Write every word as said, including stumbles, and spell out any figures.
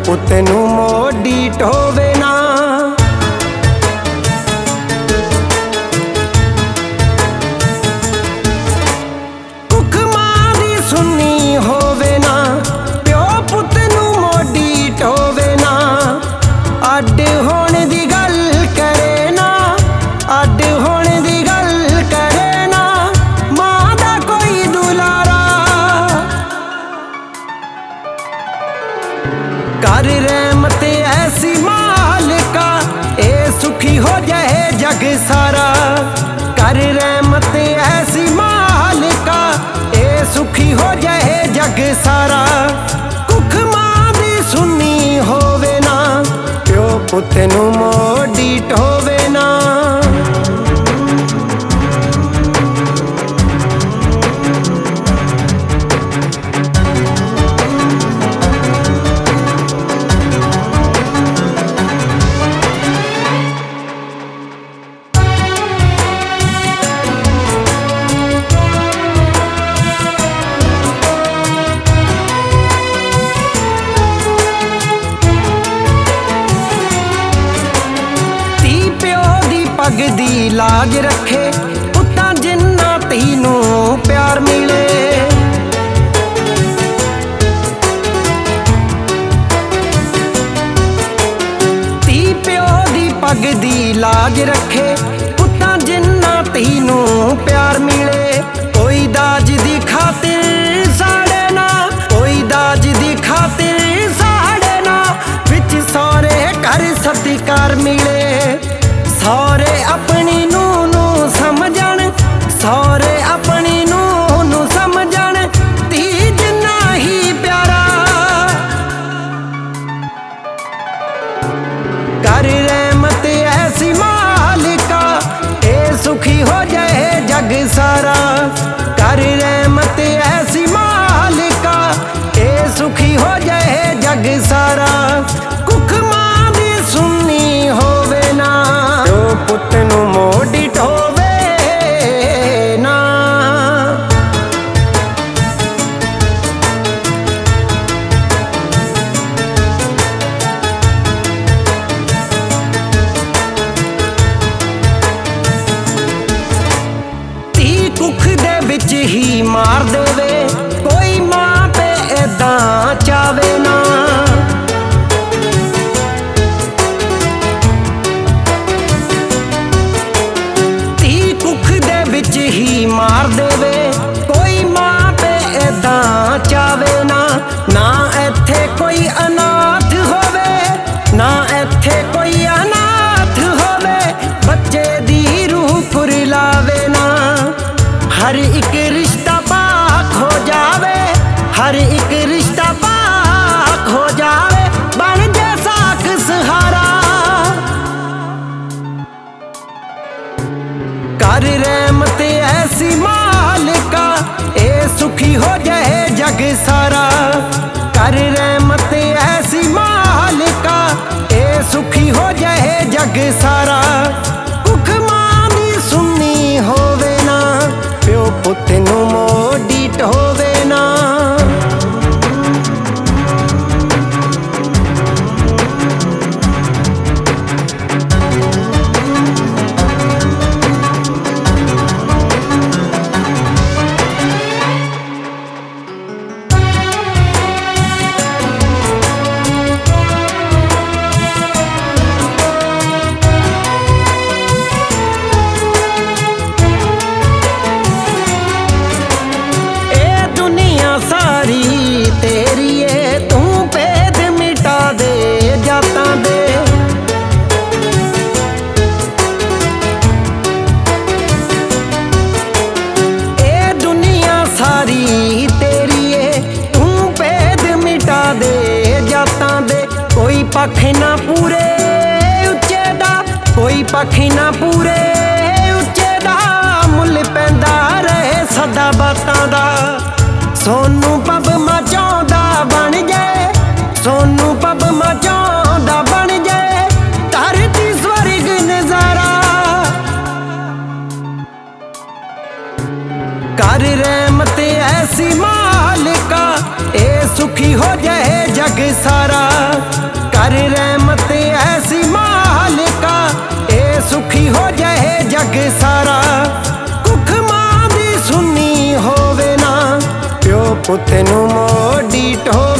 पुत नू मोडी ढोवे ना। कुख मां दी सुनी होवे ना, प्यो पुत नू मोडी ढोवे ना। अड होने दी गल करे ना, अड होने दी गल करे ना, मां दा कोई दुलारा। कर रहमत ऐसी मालिका, ए सुखी हो जाए जग सारा। कर रहमत ऐसी मालिका, ए सुखी हो जाए जग सारा। कुख मां दी सुनी होवे ना, प्यो पुत नू मोडी ढोवे ना। पग दी लाज रखे, पुत्तां जिन्ना तीनू प्यार मिले। धी प्यो दी पग दी लाज रखे, पुत्तां जिन्ना तीनू प्यार मिले। कोई दाज दी खातिर साड़े ना, कोई दाज दी खातिर साड़े ना, विच सौरे घर सत्कार मिले। सौरे अपनी नू नू समझण, सौरे अपनी नू नू समझण, धी जिन्ना ही प्यारा। कर रहमत ऐसी मालिका, ए सुखी हो जाए जग सारा। कर रहमत ऐसी मालिका, ए सुखी हो जाए जग सारा। कुख मां दी सुनी होवे ना, पुत नू मोडी ढोवे ना। धी कुख दे विच ही मार देवे, कोई मां पे ऐदां चावे ना। ही मार देवे, कोई मां पे ऐदां चावे ना। ना इत्थे कोई अनाथ होवे, ना इत्थे कोई अनाथ होवे, बच्चे दी रूह कुरलावे ना। हर एक रिश्ता पाक हो जावे, हर एक रिश्ता पाक हो जावे, बन जा साक सहारा। कर रहमत ऐसी मालिका, ए सुखी हो जाए जग सारा। कर रहमत ऐसी मालिका, ए सुखी हो जाए जग सारा। कुख मां दी सुनी होवे ना, प्यो पुत नू मोडी ढोवे ना। धी प्यो दी पग दी लाज रखे, पुत्तां जिन्ना तीनू प्यार मिले। धी प्यो दी पग दी लाज रखे, पुत्तां जिन्ना तीनू प्यार मिले। कोई दाज दी खातिर साड़े ना, कोई दाज दी खातिर साड़े ना, विच सौरे घर सत्कार मिले। सौरे अपनी नू नू समझण, सौरे अपनी नू नू समझण, धी जिन्ना ही प्यारा। कर रहमत ऐसी मालिका, ए सुखी हो जाए जग सारा। कर रहमत ऐसी मालिका, ए सुखी हो जाए जग सारा। कुख मां दी सुनी होवे ना, प्यो पुत नू मोडी ढोवे ना। पख ना पूरे उच्चे दा, कोई पख ना पूरे उच्चे दा, मुल पैंदा रहे सदा बातां दा। सोनू पब मचाउंदा बन जाए, सोनू पब मचाउंदा बन जाए, धरती स्वर्ग नजारा। कर रहमत ऐसी मालिका, ए सुखी हो जाए जग सारा। ਪੁੱਤ ਨੂੰ ਮੋਢੀ ਢੋ